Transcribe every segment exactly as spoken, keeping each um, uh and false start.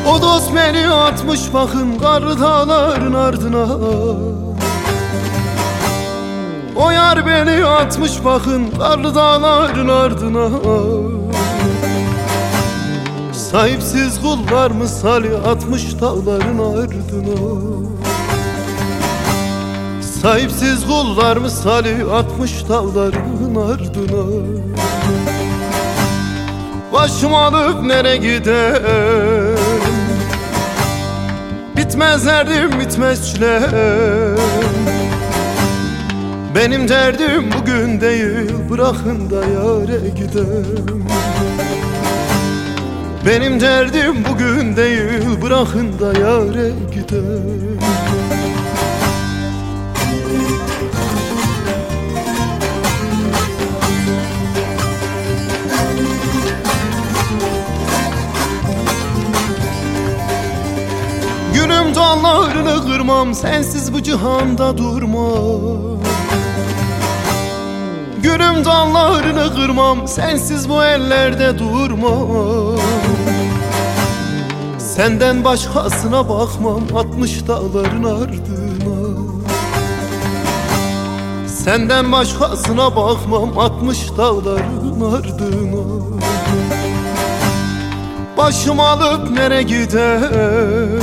O dost beni atmış bakın karlı dağların ardına. O yar beni atmış bakın karlı dağların ardına. Sahipsiz kullar misali atmış dağların ardına. Sahipsiz kullar misali atmış dağların ardına. Başımı alıp nereye giderim? Bitmez derdim, bitmez çilem. Benim derdim bugün değil, bırakın da yâre gidem. Benim derdim bugün değil, bırakın da yâre gidem. Gülüm dallarını kırmam, sensiz bu cihanda durmam. Gülüm dallarını kırmam, sensiz bu ellerde durmam. Senden başkasına bakmam, atmış dağların ardına. Senden başkasına bakmam, atmış dağların ardına. Başımı alıp nereye giderim?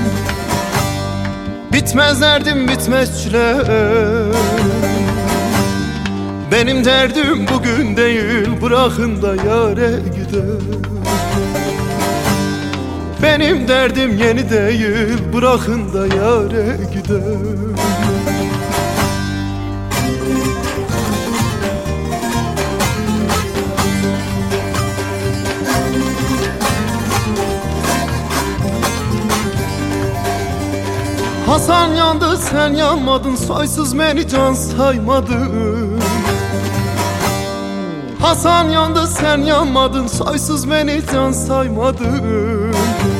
Bitmez derdim, bitmez çilem. Benim derdim bugün değil, bırakın da yâre gidem. Benim derdim yeni değil, bırakın da yâre gidem. Hasan yandı sen yanmadın, soysuz beni can saymadın. Hasan yandı sen yanmadın, soysuz beni can saymadın.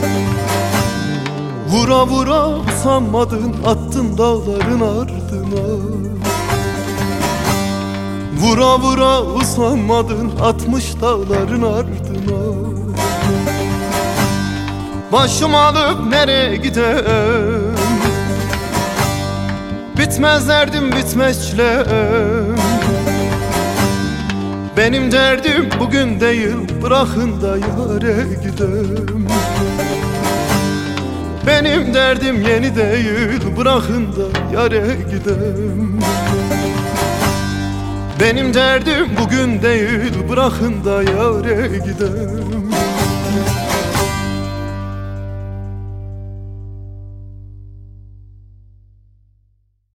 Vura vura usanmadın, attın dağların ardına. Vura vura usanmadın, atmış dağların ardına. Başımı alıp nereye gidem? Bitmez derdim, bitmez çilem. Benim derdim bugün değil, bırakın da yâre gidem. Benim derdim yeni değil, bırakın da yâre gidem. Benim derdim bugün değil, bırakın da yâre gidem.